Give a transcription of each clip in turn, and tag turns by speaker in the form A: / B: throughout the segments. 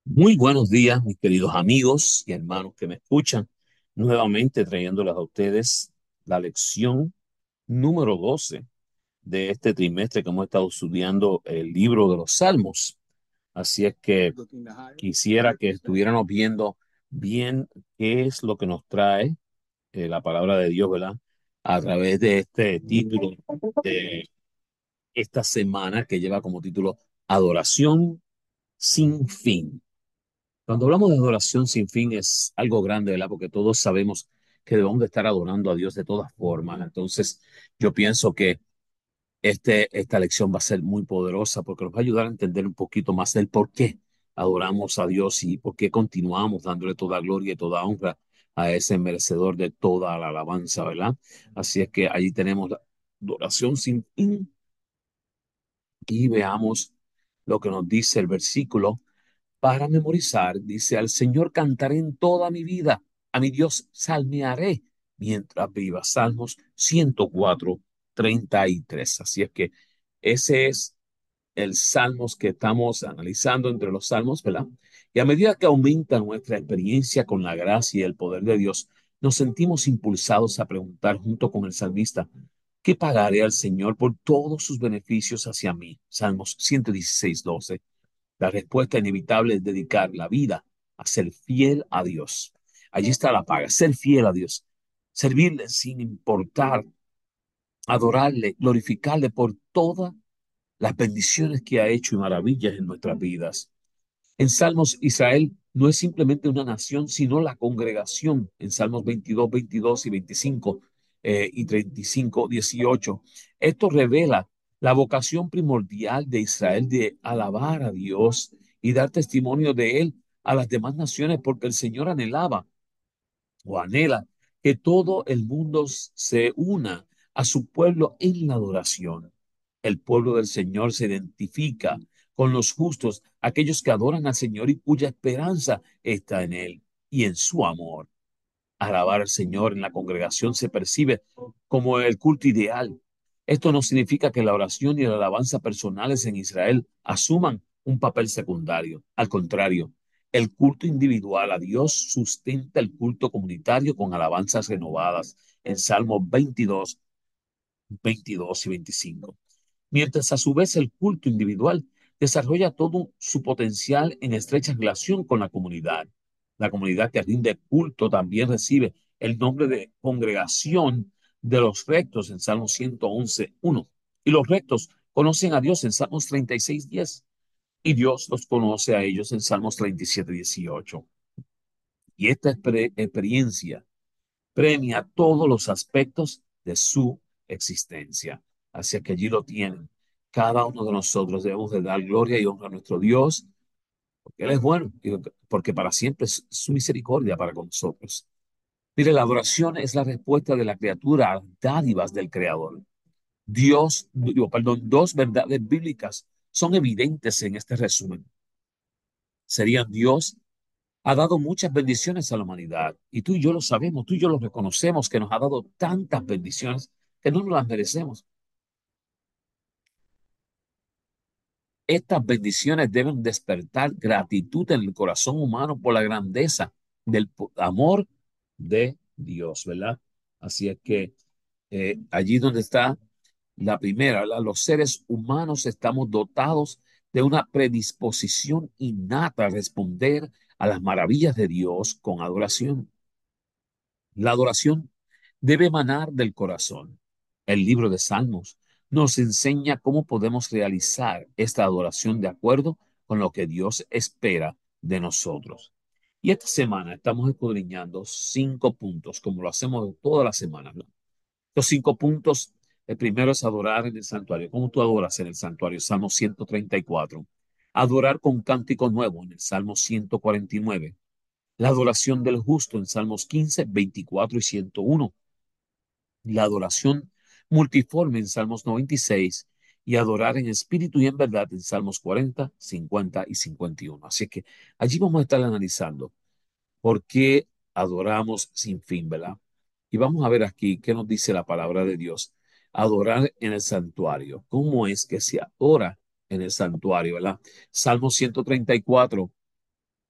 A: Muy buenos días, mis queridos amigos y hermanos que me escuchan, nuevamente trayéndoles a ustedes la lección número 12 de este trimestre que hemos estado estudiando el libro de los Salmos. Así es que quisiera que estuviéramos viendo bien qué es lo que nos trae la palabra de Dios, ¿verdad? A través de este título de esta semana que lleva como título Adoración sin fin. Cuando hablamos de adoración sin fin es algo grande, ¿verdad? Porque todos sabemos que debemos de estar adorando a Dios de todas formas. Entonces, yo pienso que esta lección va a ser muy poderosa porque nos va a ayudar a entender un poquito más el por qué adoramos a Dios y por qué continuamos dándole toda gloria y toda honra a ese merecedor de toda la alabanza, ¿verdad? Así es que allí tenemos la adoración sin fin y veamos lo que nos dice el versículo para memorizar. Dice, al Señor cantaré en toda mi vida, a mi Dios salmearé mientras viva. Salmos 104:33. Así es que ese es el Salmos que estamos analizando entre los Salmos, ¿verdad? Y a medida que aumenta nuestra experiencia con la gracia y el poder de Dios, nos sentimos impulsados a preguntar junto con el salmista, ¿qué pagaré al Señor por todos sus beneficios hacia mí? Salmos 116:12. La respuesta inevitable es dedicar la vida a ser fiel a Dios. Allí está la paga, ser fiel a Dios, servirle sin importar, adorarle, glorificarle por todas las bendiciones que ha hecho y maravillas en nuestras vidas. En Salmos, Israel no es simplemente una nación, sino la congregación. En Salmos 22 y 25 y 35, 18. Esto revela la vocación primordial de Israel de alabar a Dios y dar testimonio de él a las demás naciones, porque el Señor anhelaba o anhela que todo el mundo se una a su pueblo en la adoración. El pueblo del Señor se identifica con los justos, aquellos que adoran al Señor y cuya esperanza está en Él y en su amor. Alabar al Señor en la congregación se percibe como el culto ideal. Esto no significa que la oración y la alabanza personales en Israel asuman un papel secundario. Al contrario, el culto individual a Dios sustenta el culto comunitario con alabanzas renovadas en Salmos 22 y 25. Mientras a su vez el culto individual desarrolla todo su potencial en estrecha relación con la comunidad. La comunidad que rinde culto también recibe el nombre de congregación de los rectos en Salmos 111:1. Y los rectos conocen a Dios en Salmos 36:10. Y Dios los conoce a ellos en Salmos 37:18. Y esta experiencia premia todos los aspectos de su existencia. Así que allí lo tienen. Cada uno de nosotros debemos de dar gloria y honra a nuestro Dios, porque Él es bueno, y porque para siempre es su misericordia para con nosotros. Mire, la adoración es la respuesta de la criatura a las dádivas del Creador. Dos verdades bíblicas son evidentes en este resumen. Serían Dios ha dado muchas bendiciones a la humanidad y tú y yo lo sabemos, tú y yo lo reconocemos que nos ha dado tantas bendiciones que no nos las merecemos. Estas bendiciones deben despertar gratitud en el corazón humano por la grandeza del amor de Dios, ¿verdad? Así es que allí donde está la primera, ¿verdad? Los seres humanos estamos dotados de una predisposición innata a responder a las maravillas de Dios con adoración. La adoración debe emanar del corazón. El libro de Salmos nos enseña cómo podemos realizar esta adoración de acuerdo con lo que Dios espera de nosotros. Y esta semana estamos escudriñando 5 puntos, como lo hacemos toda la semana, ¿no? Los 5 puntos, el primero es adorar en el santuario. ¿Cómo tú adoras en el santuario? Salmo 134. Adorar con cántico nuevo en el Salmo 149. La adoración del justo en Salmos 15, 24 y 101. La adoración multiforme en Salmos 96 y adorar en espíritu y en verdad en Salmos 40, 50 y 51. Así que allí vamos a estar analizando por qué adoramos sin fin, ¿verdad? Y vamos a ver aquí qué nos dice la palabra de Dios. Adorar en el santuario. ¿Cómo es que se adora en el santuario, ¿verdad? Salmo 134.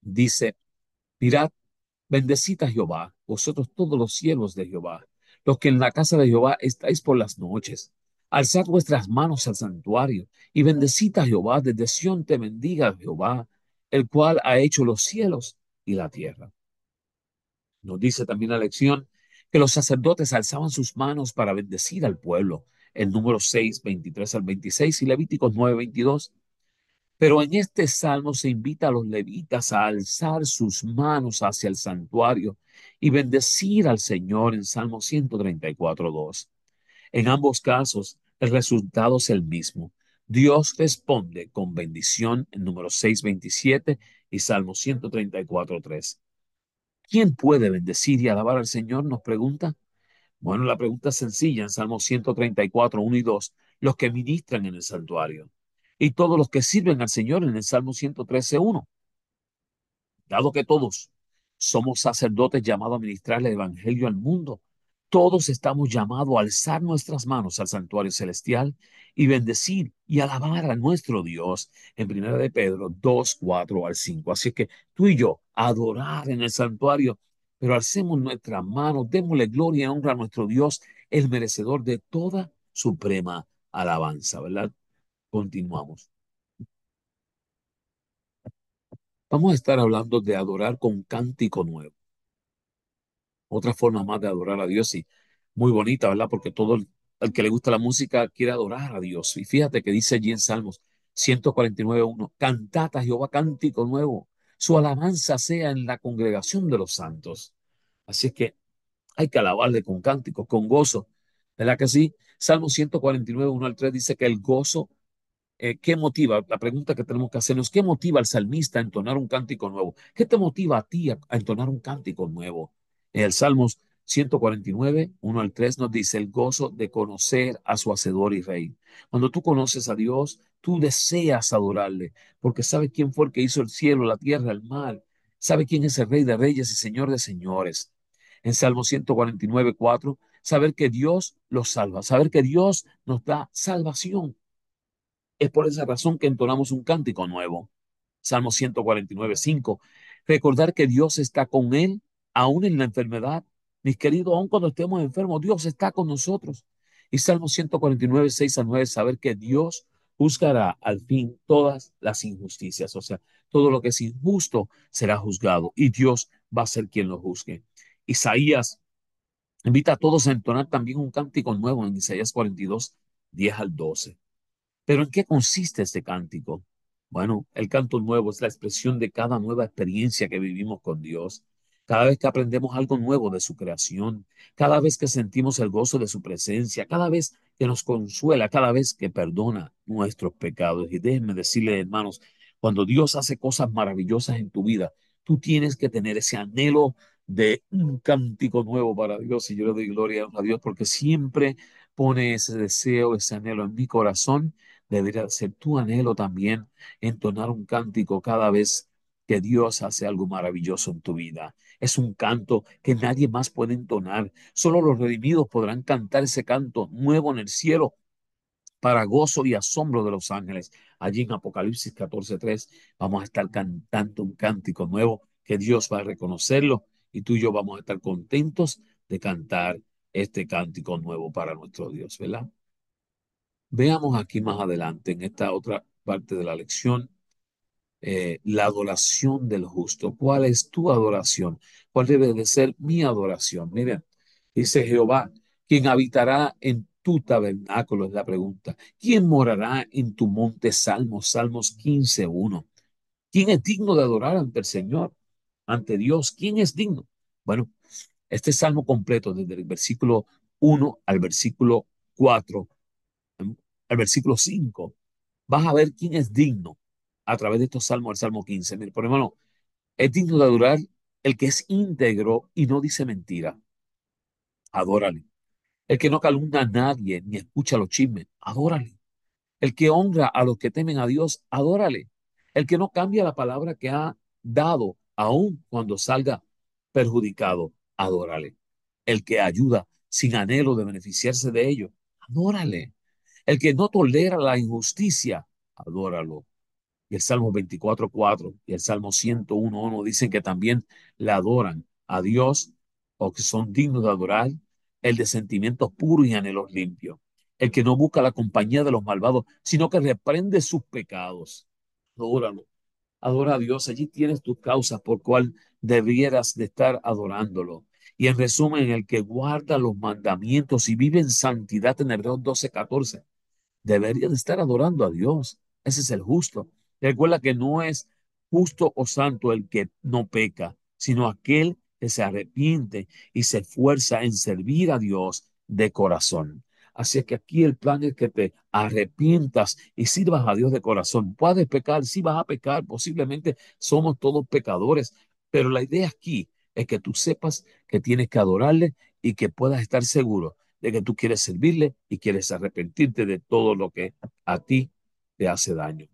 A: Dice, mirad, bendecid a Jehová, vosotros todos los siervos de Jehová, los que en la casa de Jehová estáis por las noches. Alzad vuestras manos al santuario y bendecid a Jehová, desde Sión te bendiga Jehová, el cual ha hecho los cielos y la tierra. Nos dice también la lección que los sacerdotes alzaban sus manos para bendecir al pueblo. El número 6, 23 al 26 y Levíticos 9, 22. Pero en este salmo se invita a los levitas a alzar sus manos hacia el santuario y bendecir al Señor en Salmo 134, 2. En ambos casos, el resultado es el mismo. Dios responde con bendición en número 6:27 y Salmo 134, 3. ¿Quién puede bendecir y alabar al Señor? Nos pregunta. Bueno, la pregunta es sencilla en Salmo 134, 1 y 2, los que ministran en el santuario y todos los que sirven al Señor en el Salmo 113, 1. Dado que todos somos sacerdotes llamados a ministrar el Evangelio al mundo, todos estamos llamados a alzar nuestras manos al santuario celestial y bendecir y alabar a nuestro Dios en Primera de Pedro 2, 4 al 5. Así que tú y yo, adorar en el santuario, pero alcemos nuestras manos, démosle gloria y honra a nuestro Dios, el merecedor de toda suprema alabanza, ¿verdad? Continuamos. Vamos a estar hablando de adorar con cántico nuevo. Otra forma más de adorar a Dios y muy bonita, ¿verdad? Porque todo el que le gusta la música quiere adorar a Dios. Y fíjate que dice allí en Salmos 149:1, cantad a Jehová cántico nuevo, su alabanza sea en la congregación de los santos. Así es que hay que alabarle con cánticos, con gozo, ¿verdad que sí? Salmo 149, 1 al 3 dice que el gozo ¿qué motiva? La pregunta que tenemos que hacernos, ¿qué motiva al salmista a entonar un cántico nuevo? ¿Qué te motiva a ti a entonar un cántico nuevo? En el Salmos 149, 1 al 3 nos dice el gozo de conocer a su Hacedor y Rey. Cuando tú conoces a Dios, tú deseas adorarle, porque sabe quién fue el que hizo el cielo, la tierra, el mar. Sabe quién es el Rey de Reyes y Señor de Señores. En Salmo 149, 4, saber que Dios los salva, saber que Dios nos da salvación. Es por esa razón que entonamos un cántico nuevo. Salmo 149:5. Recordar que Dios está con él, aún en la enfermedad. Mis queridos, aun cuando estemos enfermos, Dios está con nosotros. Y Salmo 149:6 al 9. Saber que Dios juzgará al fin todas las injusticias. O sea, todo lo que es injusto será juzgado y Dios va a ser quien lo juzgue. Isaías invita a todos a entonar también un cántico nuevo en Isaías 42, 10 al 12. Pero ¿en qué consiste este cántico? Bueno, el canto nuevo es la expresión de cada nueva experiencia que vivimos con Dios. Cada vez que aprendemos algo nuevo de su creación, cada vez que sentimos el gozo de su presencia, cada vez que nos consuela, cada vez que perdona nuestros pecados. Y déjenme decirle, hermanos, cuando Dios hace cosas maravillosas en tu vida, tú tienes que tener ese anhelo de un cántico nuevo para Dios. Y yo le doy gloria a Dios porque siempre pone ese deseo, ese anhelo en mi corazón. Debería ser tu anhelo también entonar un cántico cada vez que Dios hace algo maravilloso en tu vida. Es un canto que nadie más puede entonar. Solo los redimidos podrán cantar ese canto nuevo en el cielo para gozo y asombro de los ángeles. Allí en Apocalipsis 14:3 vamos a estar cantando un cántico nuevo que Dios va a reconocerlo y tú y yo vamos a estar contentos de cantar este cántico nuevo para nuestro Dios, ¿verdad? Veamos aquí más adelante, en esta otra parte de la lección, la adoración del justo. ¿Cuál es tu adoración? ¿Cuál debe de ser mi adoración? Miren, dice Jehová, ¿quién habitará en tu tabernáculo? Es la pregunta. ¿Quién morará en tu monte? Salmos 15:1. ¿Quién es digno de adorar ante el Señor? Ante Dios. ¿Quién es digno? Bueno, este salmo completo, desde el versículo 1 al versículo 4, al versículo 5, vas a ver quién es digno a través de estos salmos, el Salmo 15. Mire, por hermano, es digno de adorar el que es íntegro y no dice mentira. Adórale. El que no calumnia a nadie ni escucha los chismes. Adórale. El que honra a los que temen a Dios. Adórale. El que no cambia la palabra que ha dado, aun cuando salga perjudicado. Adórale. El que ayuda sin anhelo de beneficiarse de ello. Adórale. El que no tolera la injusticia, adóralo. Y el Salmo 24:4 y el Salmo 101:1 dicen que también le adoran a Dios o que son dignos de adorar el de sentimientos puros y anhelos limpios, el que no busca la compañía de los malvados, sino que reprende sus pecados. Adóralo, adora a Dios, allí tienes tus causas por cual debieras de estar adorándolo. Y en resumen, el que guarda los mandamientos y vive en santidad en Hebreos 12:14 debería de estar adorando a Dios. Ese es el justo. Recuerda que no es justo o santo el que no peca, sino aquel que se arrepiente y se esfuerza en servir a Dios de corazón. Así es que aquí el plan es que te arrepientas y sirvas a Dios de corazón. Puedes pecar, sí vas a pecar, posiblemente somos todos pecadores, pero la idea aquí es que tú sepas que tienes que adorarle y que puedas estar seguro de que tú quieres servirle y quieres arrepentirte de todo lo que a ti te hace daño.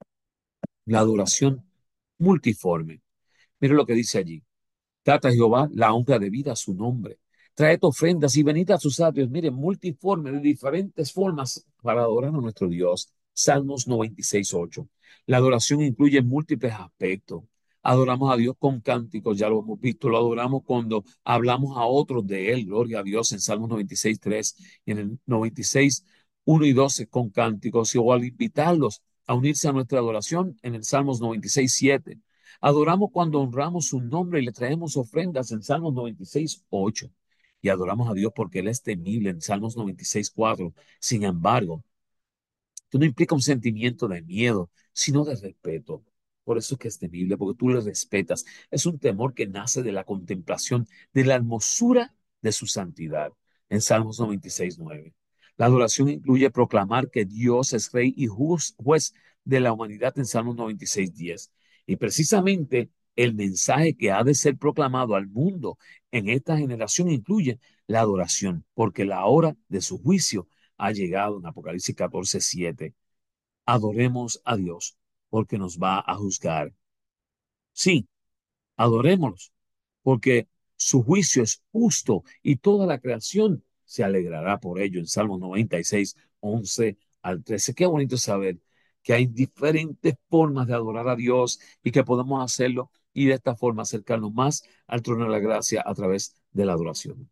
A: La adoración multiforme. Mira lo que dice allí. Trata a Jehová la honra debida a su nombre. Traed ofrendas y venid a sus atrios. Miren, multiforme, de diferentes formas para adorar a nuestro Dios. Salmos 96:8. La adoración incluye múltiples aspectos. Adoramos a Dios con cánticos, ya lo hemos visto. Lo adoramos cuando hablamos a otros de Él. Gloria a Dios en Salmos 96:3 y en el 96:1 y 12 con cánticos. O al invitarlos a unirse a nuestra adoración en el Salmos 96:7. Adoramos cuando honramos su nombre y le traemos ofrendas en Salmos 96:8. Y adoramos a Dios porque Él es temible en Salmos 96:4. Sin embargo, esto no implica un sentimiento de miedo, sino de respeto. Por eso es que es temible, porque tú le respetas. Es un temor que nace de la contemplación de la hermosura de su santidad. En Salmos 96:9. La adoración incluye proclamar que Dios es rey y juez de la humanidad en Salmos 96:10. Y precisamente el mensaje que ha de ser proclamado al mundo en esta generación incluye la adoración, porque la hora de su juicio ha llegado en Apocalipsis 14:7. Adoremos a Dios porque nos va a juzgar. Sí, adorémoslos porque su juicio es justo y toda la creación se alegrará por ello. En Salmo 96:11 al 13. Qué bonito saber que hay diferentes formas de adorar a Dios y que podemos hacerlo y de esta forma acercarnos más al trono de la gracia a través de la adoración.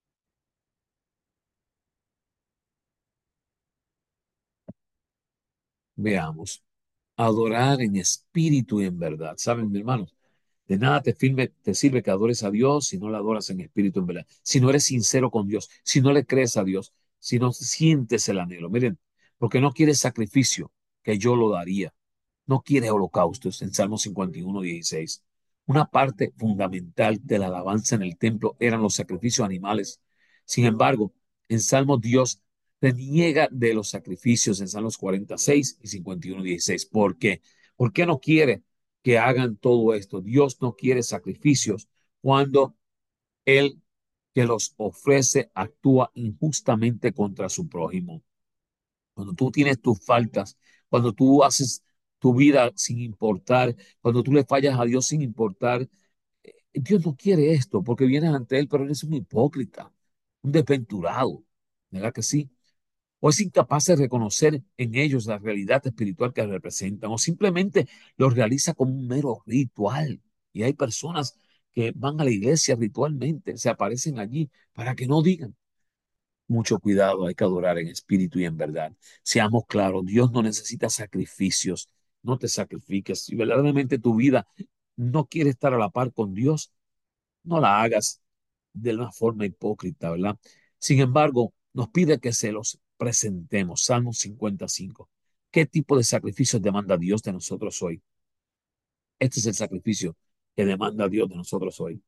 A: Veamos. Adorar en espíritu y en verdad. ¿Saben, mi hermano? De nada te sirve que adores a Dios si no le adoras en espíritu y en verdad. Si no eres sincero con Dios, si no le crees a Dios, si no sientes el anhelo. Miren, porque no quieres sacrificio, que yo lo daría. No quiere holocaustos en Salmo 51:16. Una parte fundamental de la alabanza en el templo eran los sacrificios animales. Sin embargo, en Salmos Dios reniega de los sacrificios en Salmos 46 y 51:16. ¿Por qué? ¿Por qué no quiere que hagan todo esto? Dios no quiere sacrificios cuando Él que los ofrece actúa injustamente contra su prójimo. Cuando tú tienes tus faltas, cuando tú haces tu vida sin importar, cuando tú le fallas a Dios sin importar, Dios no quiere esto porque vienes ante Él, pero eres un hipócrita, un desventurado, ¿verdad que sí? O es incapaz de reconocer en ellos la realidad espiritual que representan, o simplemente lo realiza como un mero ritual. Y hay personas que van a la iglesia ritualmente, se aparecen allí para que no digan. Mucho cuidado, hay que adorar en espíritu y en verdad. Seamos claros, Dios no necesita sacrificios. No te sacrifiques. Si verdaderamente tu vida no quiere estar a la par con Dios, no la hagas de una forma hipócrita, ¿verdad? Sin embargo, nos pide que se los presentemos. Salmo 55. ¿Qué tipo de sacrificios demanda Dios de nosotros hoy? Este es el sacrificio que demanda Dios de nosotros hoy.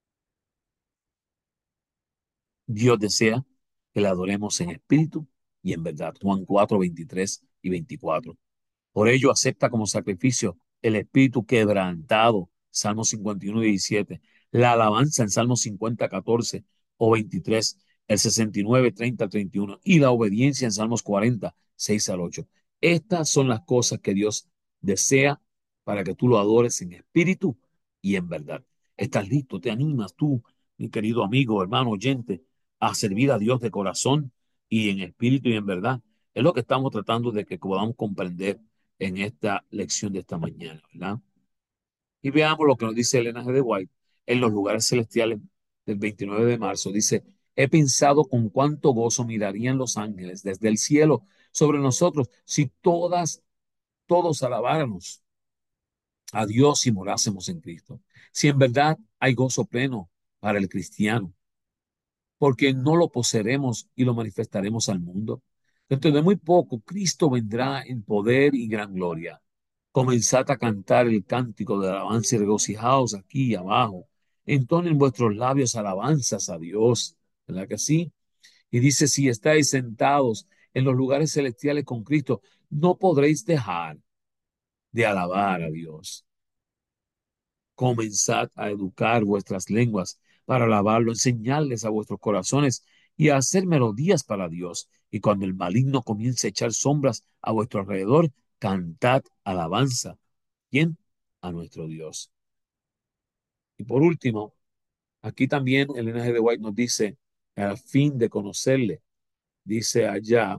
A: Dios desea que le adoremos en espíritu y en verdad. Juan 4:23 y 24. Por ello acepta como sacrificio el espíritu quebrantado, Salmo 51:17, la alabanza en Salmo 50:14 o 23, el 69:30 al 31 y la obediencia en Salmos 40:6 al 8. Estas son las cosas que Dios desea para que tú lo adores en espíritu y en verdad. ¿Estás listo? ¿Te animas tú, mi querido amigo, hermano, oyente, a servir a Dios de corazón y en espíritu y en verdad? Es lo que estamos tratando de que podamos comprender en esta lección de esta mañana, ¿verdad? Y veamos lo que nos dice Elena G. de White en los lugares celestiales del 29 de marzo. Dice, he pensado con cuánto gozo mirarían los ángeles desde el cielo sobre nosotros si todos alabáramos a Dios y morásemos en Cristo. Si en verdad hay gozo pleno para el cristiano, porque no lo poseeremos y lo manifestaremos al mundo. Dentro de muy poco, Cristo vendrá en poder y gran gloria. Comenzad a cantar el cántico de alabanza y regocijaos aquí abajo. Entonen vuestros labios alabanzas a Dios. ¿Verdad que sí? Y dice, si estáis sentados en los lugares celestiales con Cristo, no podréis dejar de alabar a Dios. Comenzad a educar vuestras lenguas para alabarlo, enseñarles a vuestros corazones y a hacer melodías para Dios. Y cuando el maligno comience a echar sombras a vuestro alrededor, cantad alabanza. ¿Quién? A nuestro Dios. Y por último, aquí también el G. de White nos dice, a fin de conocerle, dice allá,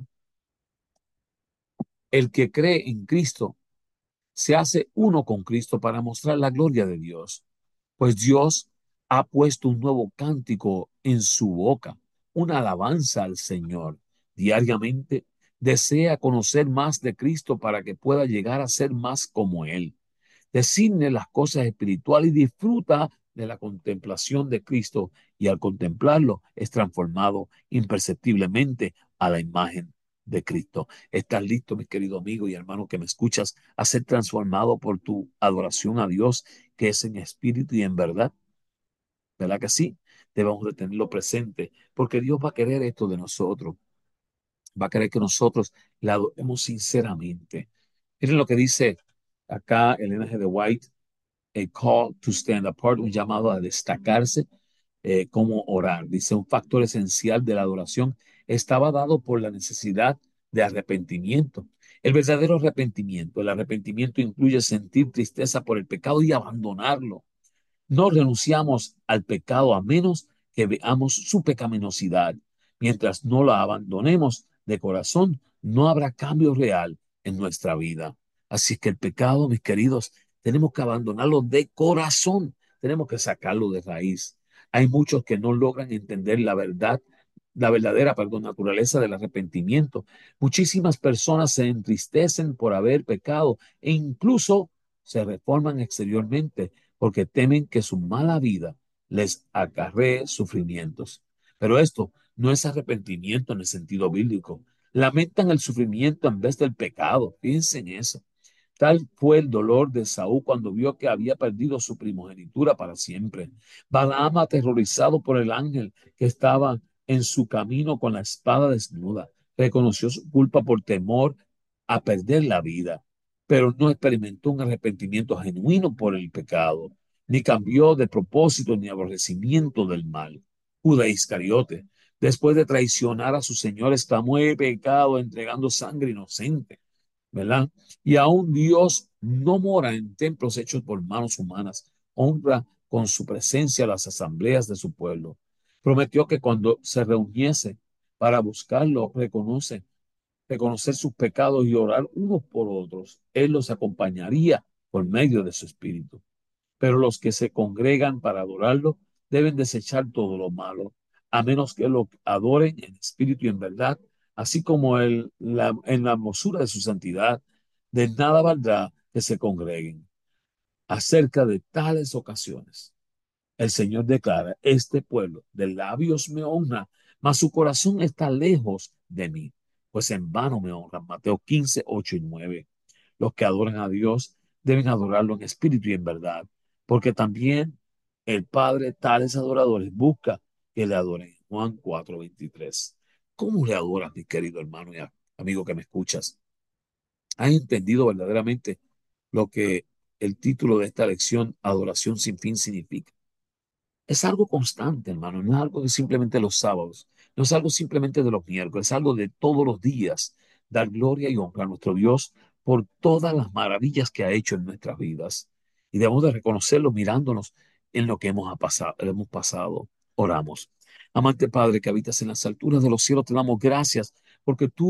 A: el que cree en Cristo se hace uno con Cristo para mostrar la gloria de Dios. Pues Dios ha puesto un nuevo cántico en su boca, una alabanza al Señor. Diariamente desea conocer más de Cristo para que pueda llegar a ser más como Él. Designe las cosas espirituales y disfruta de la contemplación de Cristo y al contemplarlo es transformado imperceptiblemente a la imagen de Cristo. ¿Estás listo, mi querido amigo y hermano que me escuchas, a ser transformado por tu adoración a Dios, que es en espíritu y en verdad? ¿Verdad que sí? Debemos de tenerlo presente, porque Dios va a querer esto de nosotros. Va a querer que nosotros le adoremos sinceramente. Miren lo que dice acá Elena G. de White, a call to stand apart, un llamado a destacarse, como orar. Dice, un factor esencial de la adoración estaba dado por la necesidad de arrepentimiento. El arrepentimiento incluye sentir tristeza por el pecado y abandonarlo. No renunciamos al pecado a menos que veamos su pecaminosidad. Mientras no la abandonemos de corazón, no habrá cambio real en nuestra vida. Así que el pecado, mis queridos, tenemos que abandonarlo de corazón. Tenemos que sacarlo de raíz. Hay muchos que no logran entender la verdad, la verdadera, perdón, naturaleza del arrepentimiento. Muchísimas personas se entristecen por haber pecado e incluso se reforman exteriormente porque temen que su mala vida les acarree sufrimientos. Pero esto no es arrepentimiento en el sentido bíblico. Lamentan el sufrimiento en vez del pecado. Fíjense en eso. Tal fue el dolor de Saúl cuando vio que había perdido su primogenitura para siempre. Balaam, aterrorizado por el ángel que estaba en su camino con la espada desnuda, reconoció su culpa por temor a perder la vida, pero no experimentó un arrepentimiento genuino por el pecado, ni cambió de propósito ni aborrecimiento del mal. Judas Iscariote, después de traicionar a su Señor, exclamó: he pecado entregando sangre inocente, ¿verdad? Y aún Dios no mora en templos hechos por manos humanas, honra con su presencia las asambleas de su pueblo. Prometió que cuando se reuniese para buscarlo, reconocer sus pecados y orar unos por otros, Él los acompañaría por medio de su espíritu. Pero los que se congregan para adorarlo deben desechar todo lo malo, a menos que lo adoren en espíritu y en verdad, así como en la hermosura de su santidad. De nada valdrá que se congreguen. Acerca de tales ocasiones, el Señor declara: este pueblo de labios me honra, mas su corazón está lejos de mí, pues en vano me honran. Mateo 15, 8 y 9. Los que adoran a Dios deben adorarlo en espíritu y en verdad, porque también el Padre tales adoradores busca que le adoren. Juan 4:23. ¿Cómo le adoras, mi querido hermano y amigo que me escuchas? ¿Has entendido verdaderamente lo que el título de esta lección, Adoración sin fin, significa? Es algo constante, hermano, no es algo de simplemente los sábados, no es algo simplemente de los miércoles, es algo de todos los días. Dar gloria y honra a nuestro Dios por todas las maravillas que ha hecho en nuestras vidas. Y debemos de reconocerlo mirándonos en lo que hemos pasado. Oramos. Amante Padre que habitas en las alturas de los cielos, te damos gracias porque tú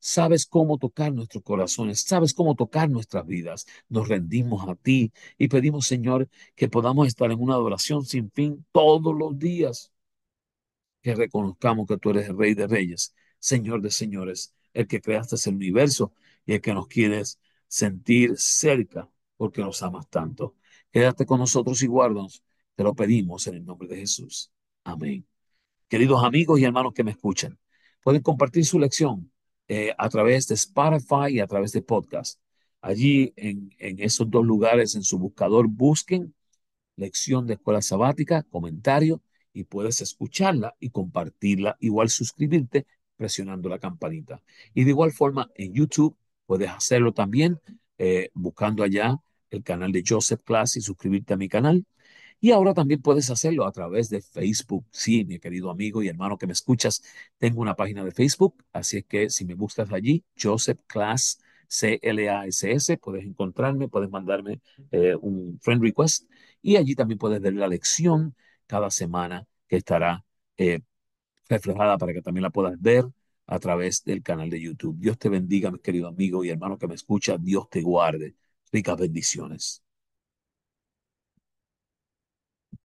A: Sabes cómo tocar nuestros corazones, sabes cómo tocar nuestras vidas. Nos rendimos a ti y pedimos, Señor, que podamos estar en una adoración sin fin todos los días, que reconozcamos que tú eres el Rey de Reyes, Señor de Señores, el que creaste el universo y el que nos quieres sentir cerca porque nos amas tanto. Quédate con nosotros y guárdanos. Te lo pedimos en el nombre de Jesús. Amén. Queridos amigos y hermanos que me escuchan, pueden compartir su lección a través de Spotify y a través de podcast. Allí en esos dos lugares, en su buscador, busquen lección de escuela sabática, comentario, y puedes escucharla y compartirla. Igual suscribirte presionando la campanita. Y de igual forma en YouTube puedes hacerlo también buscando allá el canal de Joseph Class y suscribirte a mi canal. Y ahora también puedes hacerlo a través de Facebook. Sí, mi querido amigo y hermano que me escuchas, tengo una página de Facebook, así es que si me buscas allí, Joseph Class, CLASS, puedes encontrarme, puedes mandarme un friend request y allí también puedes ver la lección cada semana que estará eh, reflejada para que también la puedas ver a través del canal de YouTube. Dios te bendiga, mi querido amigo y hermano que me escucha. Dios te guarde. Ricas bendiciones.